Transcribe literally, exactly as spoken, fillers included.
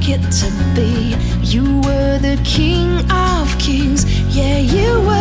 it to be. You were the king of kings, yeah, you were